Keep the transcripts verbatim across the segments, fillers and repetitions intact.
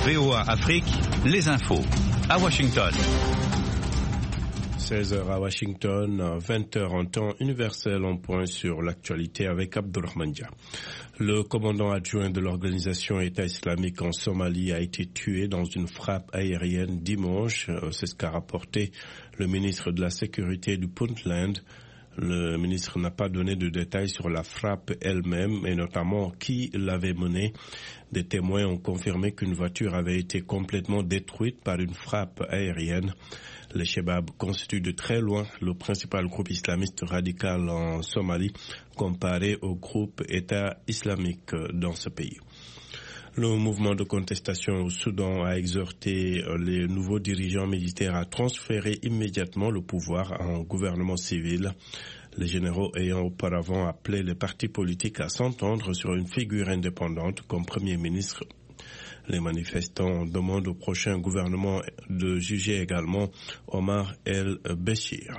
V O A Afrique, les infos. À Washington. seize heures à Washington, vingt heures en temps universel, on point sur l'actualité avec Abdurrahman Dia. Le commandant adjoint de l'organisation État islamique en Somalie a été tué dans une frappe aérienne dimanche. C'est ce qu'a rapporté le ministre de la Sécurité du Puntland. Le ministre n'a pas donné de détails sur la frappe elle-même et notamment qui l'avait menée. Des témoins ont confirmé qu'une voiture avait été complètement détruite par une frappe aérienne. Les Chebab constituent de très loin le principal groupe islamiste radical en Somalie comparé au groupe État islamique dans ce pays. Le mouvement de contestation au Soudan a exhorté les nouveaux dirigeants militaires à transférer immédiatement le pouvoir à un gouvernement civil. Les généraux ayant auparavant appelé les partis politiques à s'entendre sur une figure indépendante comme Premier ministre. Les manifestants demandent au prochain gouvernement de juger également Omar el-Béchir.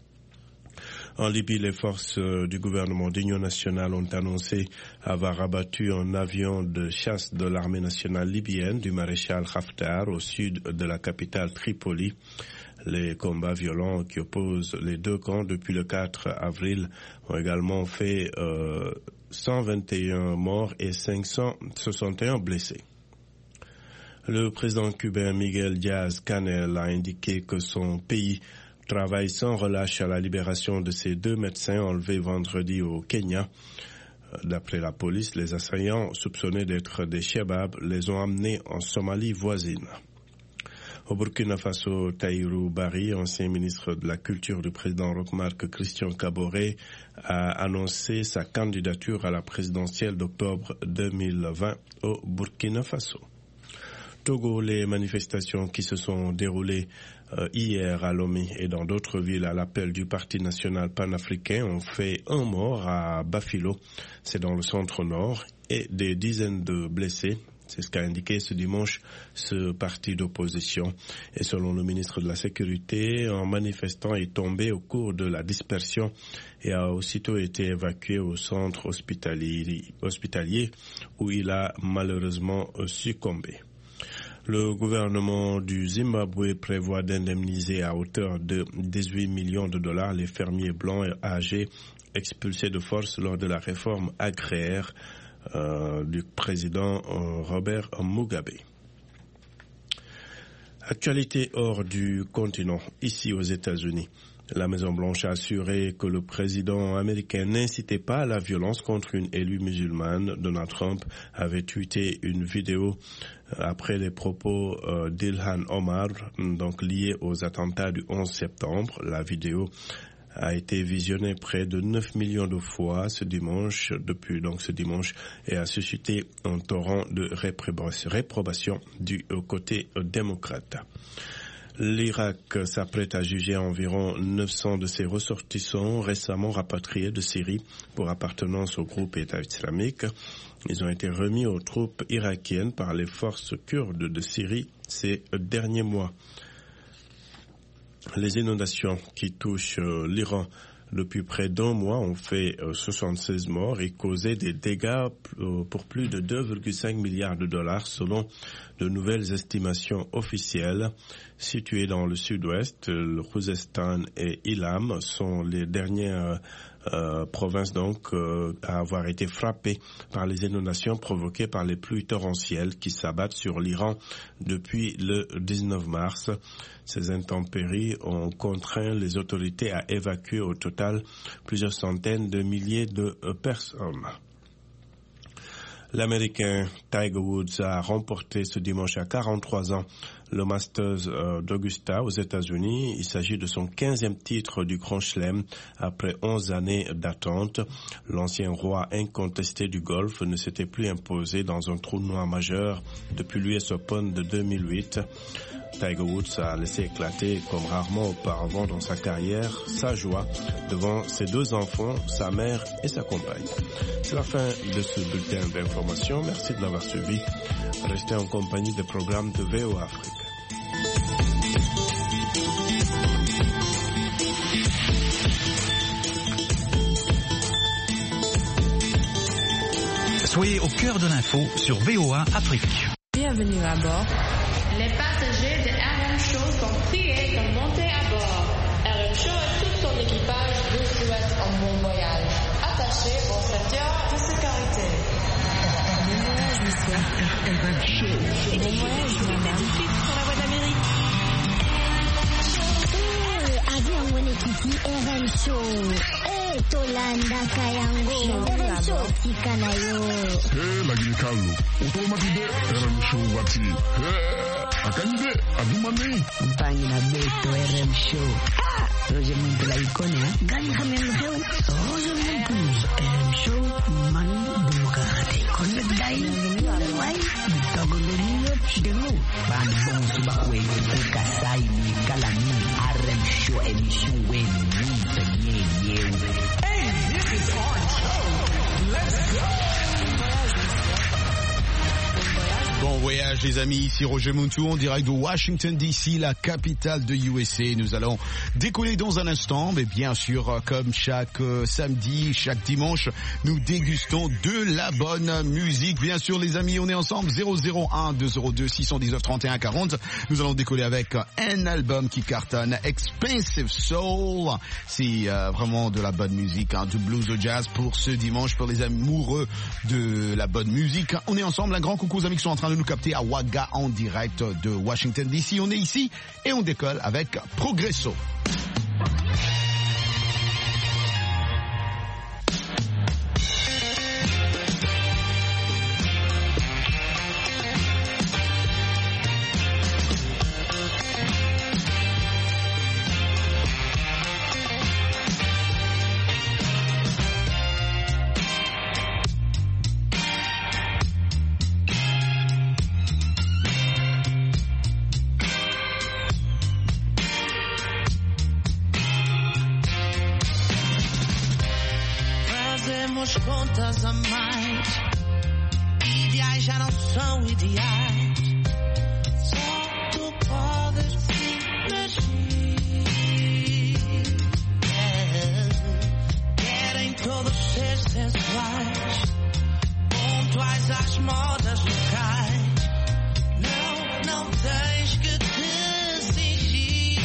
En Libye, les forces du gouvernement d'union nationale ont annoncé avoir abattu un avion de chasse de l'armée nationale libyenne du maréchal Haftar au sud de la capitale Tripoli. Les combats violents qui opposent les deux camps depuis le quatre avril ont également fait euh, cent vingt et un morts et cinq cent soixante et un blessés. Le président cubain Miguel Díaz-Canel a indiqué que son pays travaille sans relâche à la libération de ces deux médecins enlevés vendredi au Kenya. D'après la police, les assaillants soupçonnés d'être des Chebab les ont amenés en Somalie voisine. Au Burkina Faso, Tahirou Barry, ancien ministre de la Culture du président Roch-Marc Christian Kaboré, a annoncé sa candidature à la présidentielle d'octobre deux mille vingt au Burkina Faso. Togo, les manifestations qui se sont déroulées euh, hier à Lomé et dans d'autres villes à l'appel du Parti national panafricain ont fait un mort à Bafilo, c'est dans le centre-nord, et des dizaines de blessés. C'est ce qu'a indiqué ce dimanche ce parti d'opposition. Et selon le ministre de la Sécurité, un manifestant est tombé au cours de la dispersion et a aussitôt été évacué au centre hospitalier, hospitalier où il a malheureusement succombé. Le gouvernement du Zimbabwe prévoit d'indemniser à hauteur de dix-huit millions de dollars les fermiers blancs et âgés expulsés de force lors de la réforme agraire euh, du président euh, Robert Mugabe. Actualité hors du continent, ici aux États-Unis. La Maison-Blanche a assuré que le président américain n'incitait pas à la violence contre une élue musulmane. Donald Trump avait tweeté une vidéo après les propos euh, d'Ilhan Omar, donc liés aux attentats du onze septembre. La vidéo a été visionnée près de neuf millions de fois ce dimanche, depuis donc ce dimanche, et a suscité un torrent de réprobation du côté démocrate. L'Irak s'apprête à juger environ neuf cents de ses ressortissants récemment rapatriés de Syrie pour appartenance au groupe État islamique. Ils ont été remis aux troupes irakiennes par les forces kurdes de Syrie ces derniers mois. Les inondations qui touchent l'Iran depuis près d'un mois ont fait soixante-seize morts et causé des dégâts pour plus de deux virgule cinq milliards de dollars selon de nouvelles estimations officielles. Situés dans le sud-ouest, le Khouzestan et Ilam sont les dernières euh, provinces donc euh, à avoir été frappées par les inondations provoquées par les pluies torrentielles qui s'abattent sur l'Iran depuis le dix-neuf mars. Ces intempéries ont contraint les autorités à évacuer au total plusieurs centaines de milliers de personnes. L'Américain Tiger Woods a remporté ce dimanche à quarante-trois ans le Masters d'Augusta aux États-Unis. Il s'agit de son quinzième titre du Grand Chelem après onze années d'attente. L'ancien roi incontesté du golf ne s'était plus imposé dans un tournoi majeur depuis l'U S Open de deux mille huit. Tiger Woods a laissé éclater, comme rarement auparavant dans sa carrière, sa joie devant ses deux enfants, sa mère et sa compagne. C'est la fin de ce bulletin d'information. Merci de l'avoir suivi. Restez en compagnie des programmes de V O A Afrique. Soyez au cœur de l'info sur V O A Afrique. Bienvenue à bord. Les passagers de R M Show sont priés de monter à bord. R M Show et tout son équipage vous souhaitent un bon voyage. Attachez vos ceintures de sécurité. Bon voyage, monsieur. R M Show. Bon voyage, madame. Sur la voie d'Amérique. Avion mwenyekiti R M Show. Eh, Tolanda Kayango. R M Show tika nayo. Eh, lagi kalu. Utomatide R M Show wati. Eh, akande adumani. Mpangi na beto R M Show. Ah, Roger Muntula ikone ha. Gani kami yang tahu? Roger Muntula R M Show manu demokrati. Konde dai wai. Tagoloniyo denu. Ban bon subakwe kasai ni kalani R M Show emission when ni ye ye. Hey, this is our show. Let's go. Bon voyage les amis, ici Roger Muntou en direct de Washington D C, la capitale de U S A. Nous allons décoller dans un instant, mais bien sûr comme chaque euh, samedi, chaque dimanche, nous dégustons de la bonne musique. Bien sûr les amis, on est ensemble zéro zéro un deux zéro deux six un neuf trente et un quarante. Nous allons décoller avec un album qui cartonne, Expensive Soul. C'est euh, vraiment de la bonne musique, hein, du blues au jazz pour ce dimanche, pour les amoureux de la bonne musique. On est ensemble, un grand coucou aux amis qui sont en train de nous capter à Wagga en direct de Washington D C. On est ici et on décolle avec Progresso. Fazemos contas a mais. Ideais já não são ideais. Só tu podes fingir. Yeah. Querem todos ser sensuais, pontuais às modas locais. Não, não tens que te cingir.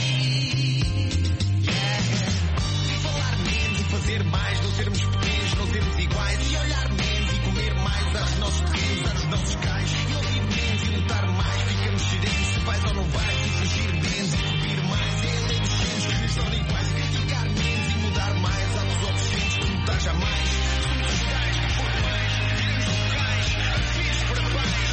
Yeah. Falar menos e fazer mais, não sermos pequenos, não sermos iguais. E olhar menos e comer mais aos nossos pequenos, aos nossos cais. E ouvir menos e lutar mais, ficamos serenos se vais ou não vais. E fugir menos e subir mais. E além dos centros que nos são iguais. E criticar menos e mudar mais. Há dos obscenos que lutar jamais. Somos os tais que foram mais. Queremos locais, fiz para baixo.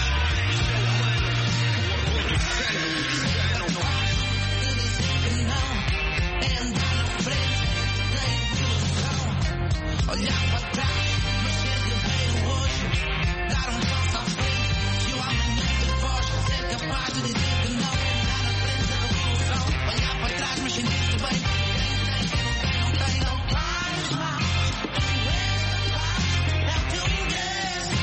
O orgulho do sangue, não, não há. Eu disse que não, é andar na frente, nem ilusão. Olhar para trás, mas ser guerreiro hoje. Dar um passo à frente, se o amanhã te foge. Ser capaz de dizer que não é andar na frente da revolução. Olhar para trás, mas sentir-te bem. Quem tem, quem não tem, não tem, não faz mal. Tu és capaz, é o teu ingresso.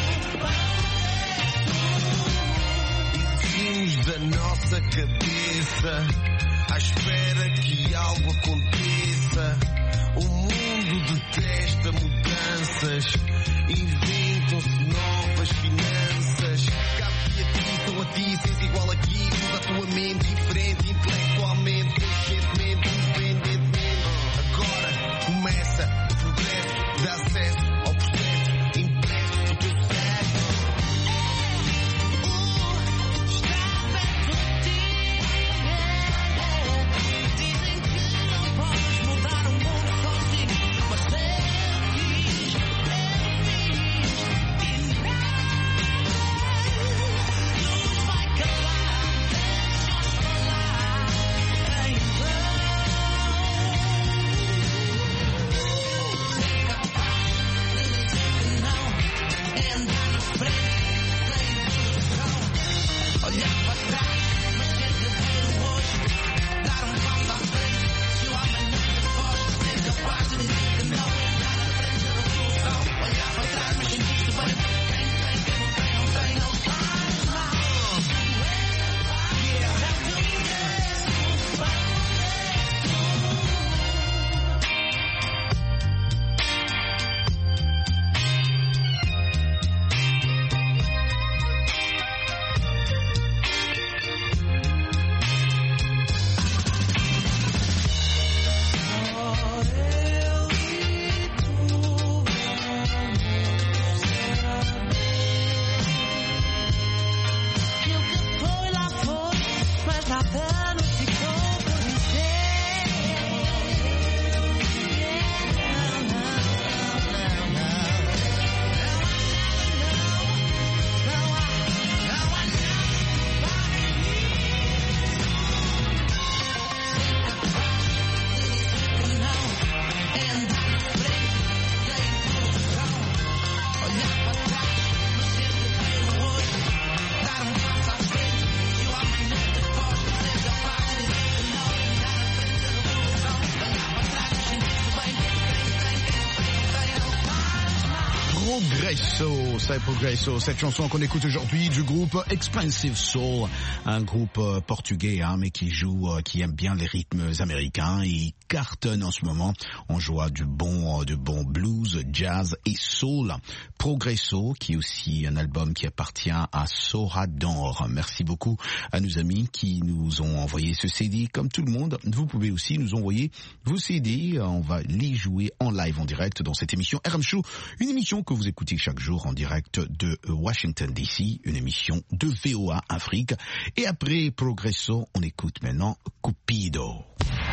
Saímos da nossa cabeça à espera que algo aconteça. O mundo detesta mudanças, inventam-se novas finanças. Cabe a ti, sou a ti, sens igual aqui. Muda a tua mente diferente, intelectualmente, conscientemente, independentemente. Agora começa o progresso, dá acesso ao processo, impresso no teu cérebro. Está perto de ti. Dizem que não podes mudar o mundo sozinho, mas eu fiz, eu fiz. E nada nos vai calar, deixa-os falar. Progresso, c'est Progresso, cette chanson qu'on écoute aujourd'hui du groupe Expensive Soul, un groupe euh, portugais hein, mais qui joue, euh, qui aime bien les rythmes américains. Il cartonne en ce moment. On joue du bon, euh, de bon blues, jazz et soul. Progresso, qui est aussi un album qui appartient à Sorador. Merci beaucoup à nos amis qui nous ont envoyé ce C D. Comme tout le monde, vous pouvez aussi nous envoyer vos C D. On va les jouer en live, en direct dans cette émission R M Show, une émission que vous écoutez chaque jour en direct de Washington D C, une émission de V O A Afrique. Et après Progresso, on écoute maintenant Cupido.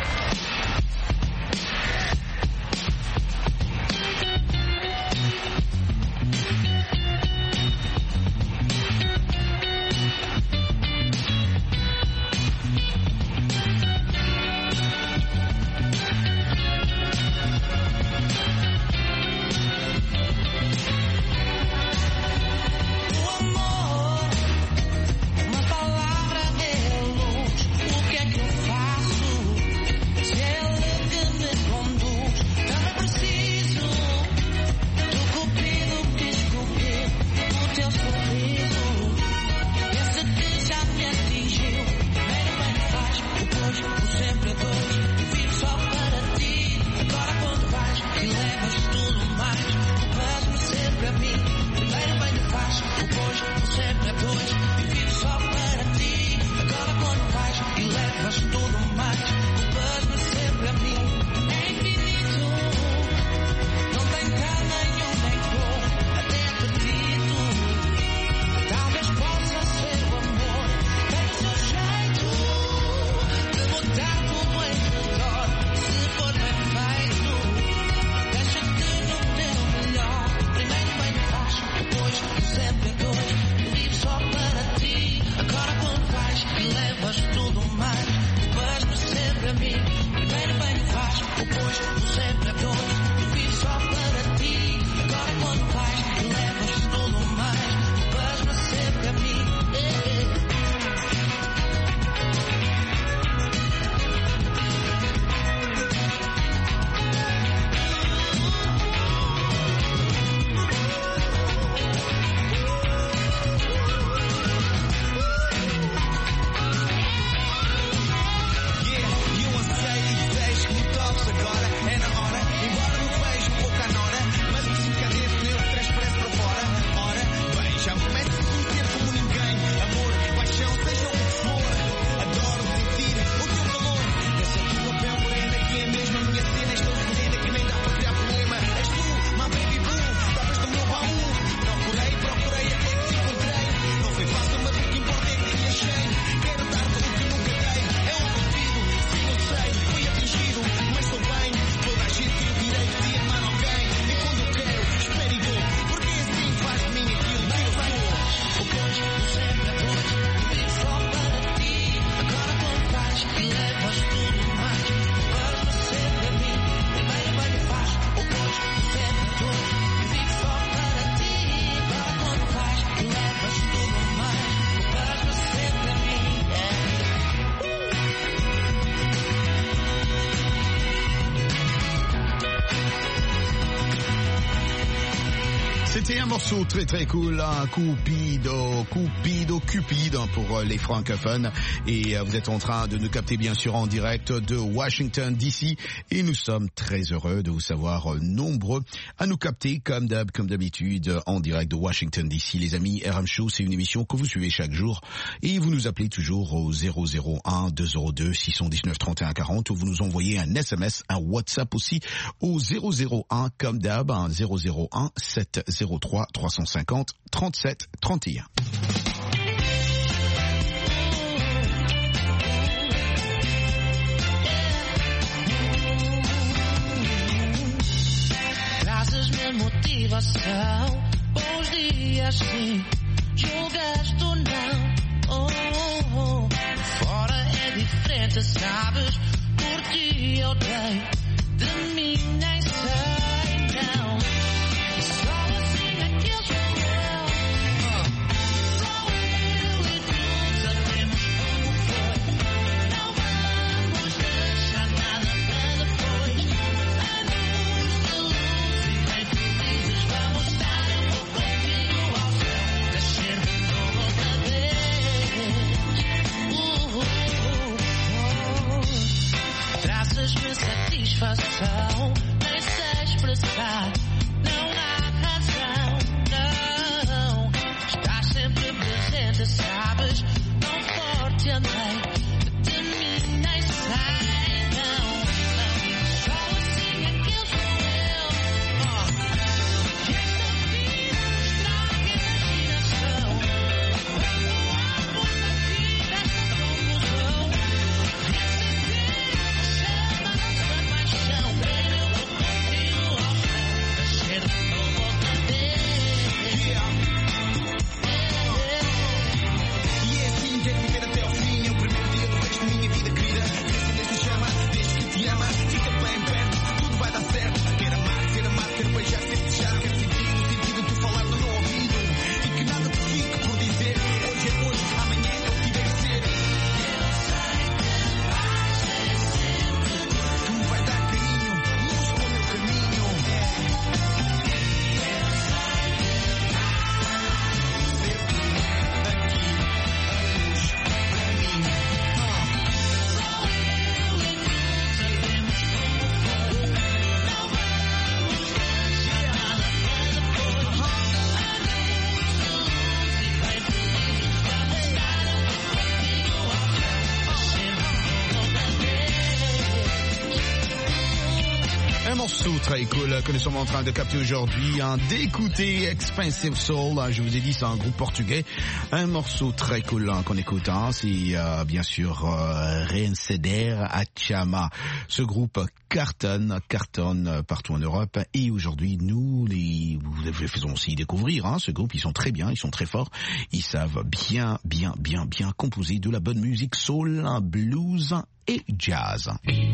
C'était un morceau très très cool, hein, Cupido, Cupido, Cupid pour les francophones. Et vous êtes en train de nous capter bien sûr en direct de Washington D C. Et nous sommes très heureux de vous savoir nombreux à nous capter comme d'hab, comme d'habitude en direct de Washington D C. Les amis, R M Show, c'est une émission que vous suivez chaque jour. Et vous nous appelez toujours au zéro zéro un deux zéro deux six un neuf trente et un quarante ou vous nous envoyez un S M S, un WhatsApp aussi au zéro zéro un comme d'hab, un zéro zéro un sept zéro trois trois cent cinquante trente-sept trente et un. Trazes-me motivação, bons dias sim, julgaste ou não, oh, oh, oh. Fora é diferente, sabes, por ti eu dei, de mim nem sei, não. motivação, nem sei expressar, não há razão, não. Estás sempre presente, sabes, tão forte andei, de mim nem sai, não, não. Só assim é que eu sou eu, oh. Que esta vida estraga a imaginação, quando há por na vida esta confusão. Très cool que nous sommes en train de capter aujourd'hui, hein, d'écouter Expensive Soul, hein, je vous ai dit c'est un groupe portugais, un morceau très cool hein, qu'on écoute, hein, c'est euh, bien sûr euh, Reinceder a Chama. Ce groupe cartonne, cartonne partout en Europe et aujourd'hui nous les, vous les faisons aussi découvrir, hein, ce groupe, ils sont très bien, ils sont très forts, ils savent bien, bien, bien, bien composer de la bonne musique soul, blues et jazz.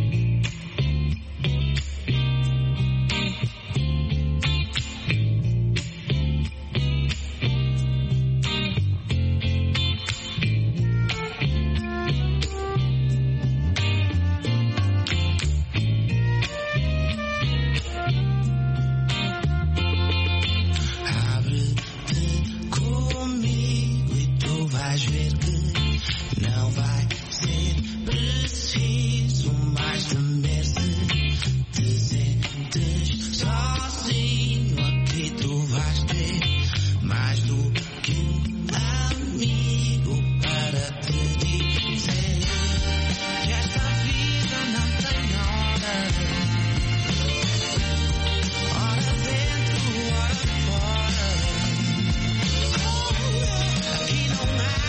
Vais ver que não vai ser preciso mais temer-se. Te sentes sozinho, aqui tu vais ter mais do que um amigo para te dizer que esta vida não tem hora, hora dentro, hora fora. Aqui não há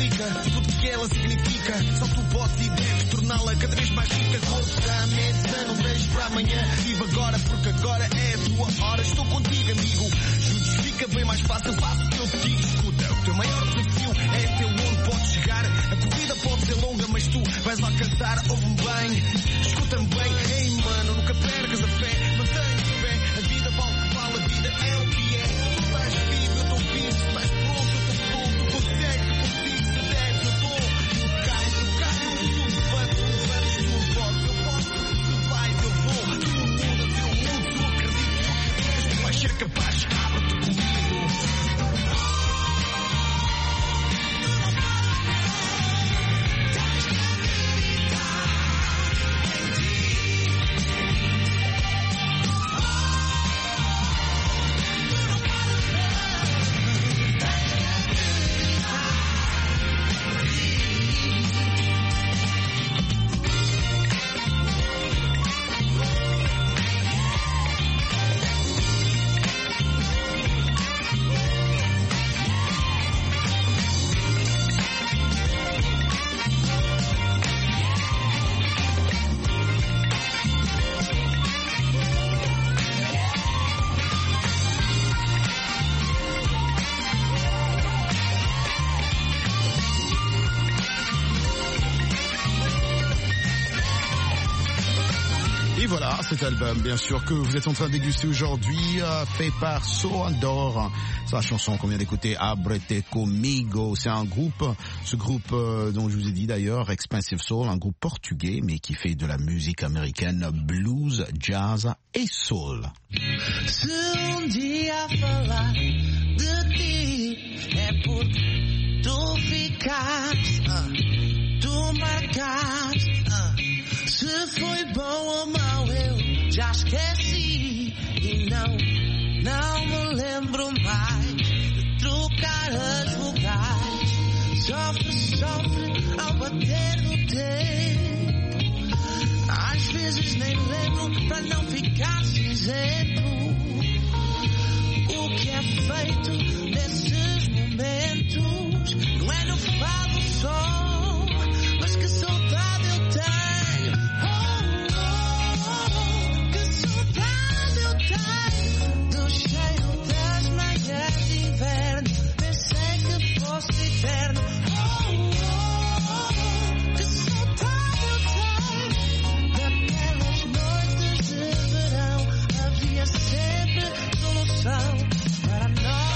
ela significa. Só tu podes e deves torná-la cada vez mais rica. Corpo da mente, da não deixes para amanhã. Vive agora porque agora é a tua hora. Estou contigo, amigo. Juntos fica bem mais fácil. Faço o que eu te digo. Escuta, o teu maior desafio é até onde podes chegar. A corrida pode ser longa, mas tu vais alcançar. Ouve-me bem, escuta-me bem. Ei, mano, nunca percas a fé. Mantenha de pé. A vida vale o que vale. A vida é o que é. Tu estás vivo, eu estou vivo. Tu estás pronto, eu estou pronto. Tu consegues, eu consigo. Tu deves, eu estou. Tu cais, tu cais. Tu levantas, tu levantas. Tu podes, eu posso. Tu vais, eu vou. Tu mudas, eu mudo. Tu acreditas, tu acreditas. Tu vais ser capaz. Abre-te comigo. Et voilà, cet album, bien sûr, que vous êtes en train de déguster aujourd'hui, euh, fait par Soandor. Sa chanson qu'on vient d'écouter, Abrete Comigo. C'est un groupe, ce groupe euh, dont je vous ai dit d'ailleurs, Expensive Soul, un groupe portugais, mais qui fait de la musique américaine, blues, jazz et soul. Se um dia falar de ti é porque tu ficaste, uh, tu marcaste, uh, se foi bom ou mau eu já esqueci e não, não me lembro mais de trocar as vogais. Sofre, sofre ao bater no tempo. Às vezes nem lembro para não ficar cinzento. O que é feito nesses momentos não é no fado só, mas que saudade eu tenho. Oh, oh, oh, que saudade eu tenho do cheiro das manhãs de inverno. Pensei que fosse eterno. Oh, oh, oh, que saudade eu tenho daquelas noites de verão. Havia sempre solução para nós.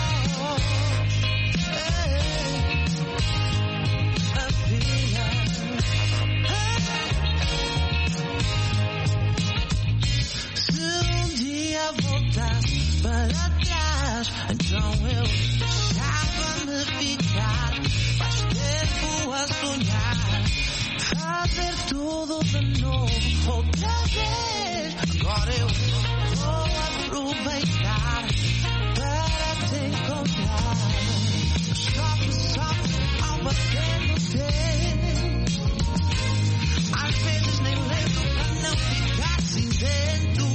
Se um dia voltasse para trás, então eu deixava-me ficar mais tempo a sonhar, fazer tudo de novo outra vez. Agora eu vou aproveitar para te encontrar. Sofre, sofre ao bater no tempo. Às vezes nem lembro para não ficar cinzento.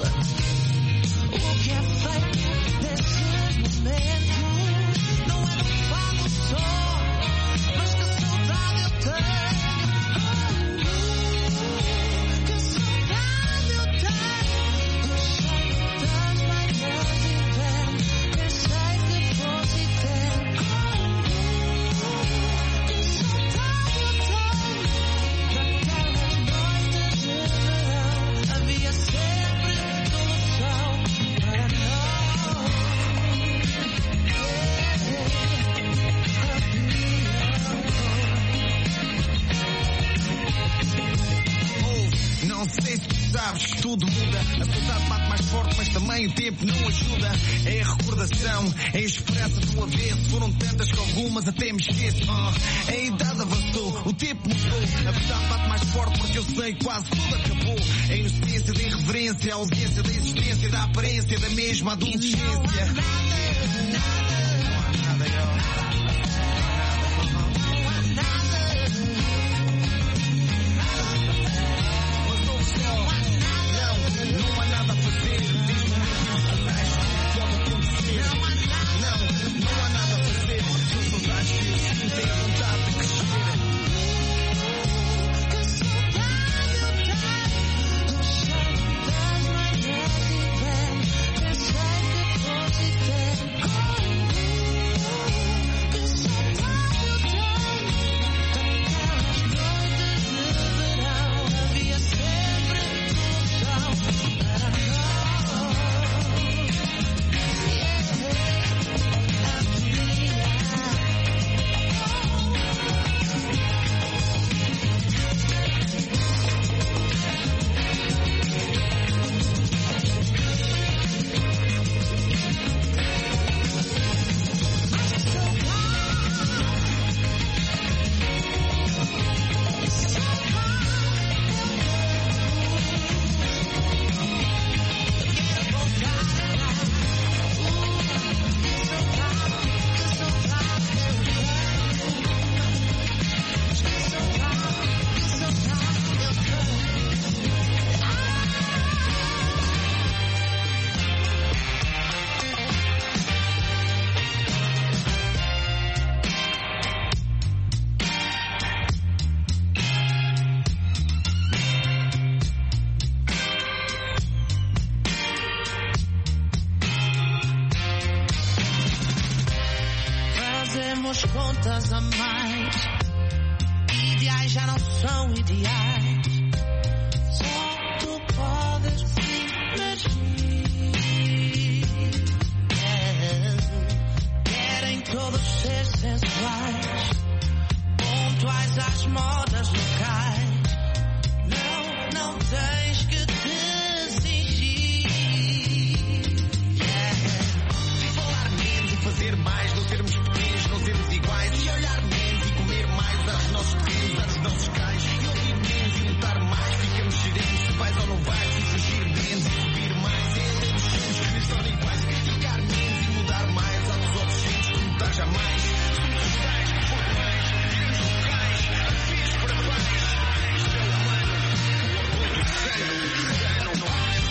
O que é feito desses momentos não é no fado só, mas que saudade eu tenho. Que saudade eu tenho do cheiro das manhãs de inverno. Pensei que fosse eterno. Que saudade eu tenho daquelas noites de verão. Havia sempre solução para nós. Oh, não sei se tu sabes, tudo muda. A saudade bate mais forte, mas também o tempo não ajuda. É a recordação, é a esperança do avesso. Foram tantas que algumas até me esqueço. Oh, a idade avançou, o tempo mudou. A verdade bate mais forte porque eu sei que quase tudo acabou. A inocência da irreverência, a ausência da existência, da aparência da mesma adolescência. Não há nada a fazer, mesmo que pode acontecer. Não, não há nada a fazer. São saudades que eu sinto, tenho vontade de crescer. Que saudade eu tenho do cheiro pontas a mais. Ideais já não são ideais. Só tu podes emergir. Yeah. Querem todos ser sensuais, pontuais às modas locais. Não, não tens que te exigir. Yeah. Falar menos e fazer mais, não sermos pequenos, não sermos iguais. E olhar menos e comer mais, usar os nossos pequenos, usar os nossos cães. E ouvir menos e lutar mais, ficamos serenos se vais ou não vais. E fugir menos e subir mais, e termos juntos que nem são iguais. Criticar menos e mudar mais, aos outros centros que lutar jamais. Somos os tais que foram mais, tiramos locais, afios para baixo. Isto é o humano, o orgulho de sangue, não, não.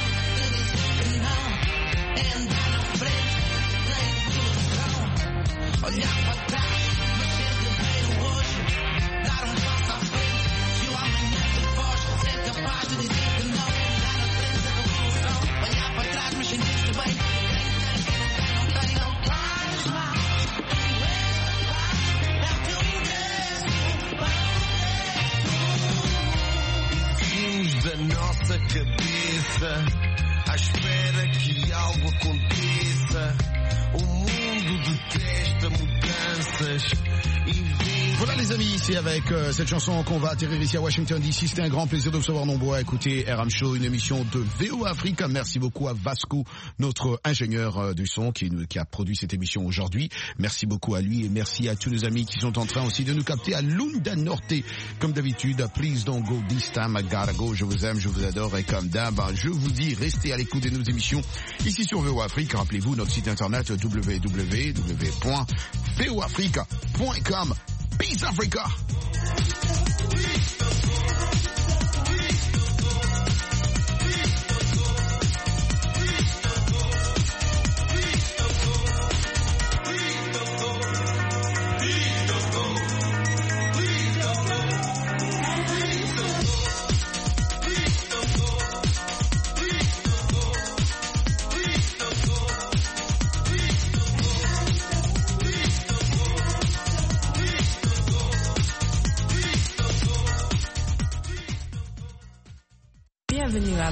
É andar na frente da evolução, olhar para trás, mas sempre ver o hoje, dar um passo à frente. Se o amanhã te foge, ser capaz de dizer que não, andar na frente da evolução, olhar para trás, mas sentir-te bem. Quem tem, não tem, não faz mal. Tu és capaz, é o teu ingresso para Vimos da nossa cabeça, à espera que algo aconteça. O mundo detesta mudanças e vem. Voilà les amis, c'est avec euh, cette chanson qu'on va atterrir ici à Washington D C. C'était un grand plaisir de vous savoir nombreux à écouter R M Show, une émission de V O Africa. Merci beaucoup à Vasco, notre ingénieur euh, du son qui, qui a produit cette émission aujourd'hui. Merci beaucoup à lui et merci à tous nos amis qui sont en train aussi de nous capter à Lunda Norte. Comme d'habitude, please don't go this time, I gotta go. Je vous aime, je vous adore et comme d'hab, je vous dis, restez à l'écoute de nos émissions ici sur V O Afrique. Rappelez-vous notre site internet w w w point v o africa point com. Peace Africa! Bienvenue à